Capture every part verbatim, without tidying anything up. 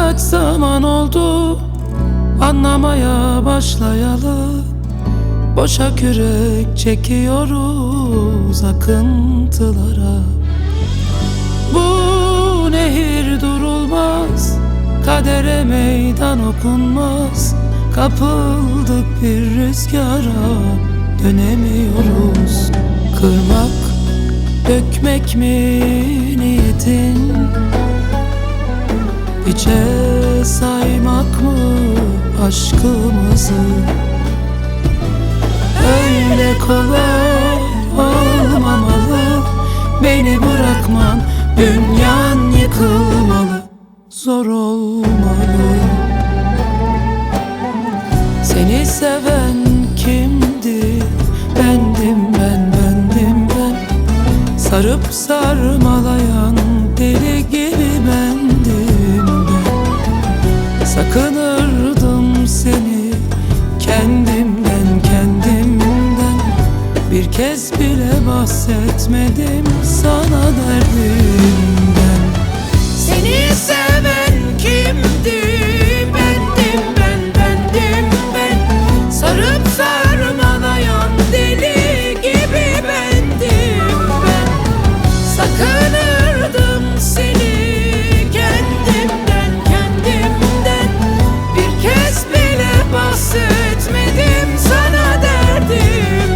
Kaç zaman oldu anlamaya başlayalı, boşa kürek çekiyoruz akıntılara. Bu nehir durulmaz, kadere meydan okunmaz. Kapıldık bir rüzgara, dönemiyoruz. Kırmak, dökmek mi niyetin? Hiçe saymak mı aşkımızı? Öyle kolay olmamalı, beni bırakman, dünyan yıkılmalı, zor olmalı. Seni seven kimdi? Bendim ben, bendim ben. Sarıp sarmalayan deli gibi bendim ben. Sakınırdım seni kendimden, kendimden. Bir kez bile bahsetmedim sana derdimden. Seni seven kimdi? Bendim ben, bendim ben. Sarıp sarmalayan deli gibi bendim ben. Sakınırdım seni kendimden, kendimden. Bir kez bile bahsetmedim sana derdimden.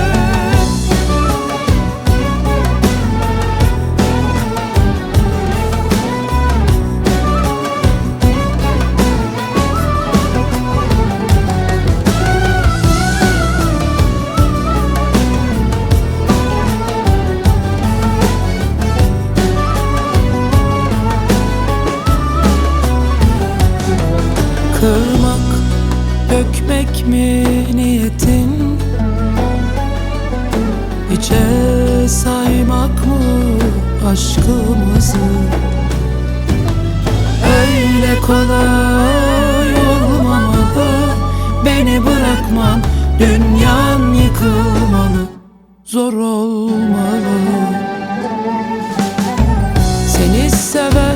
Kırmak, dökmek mi niyetin? Hiçe saymak mı aşkımızı? Öyle kolay olmamalı, beni bırakman, dünyan yıkılmalı, zor olmalı. Seni seven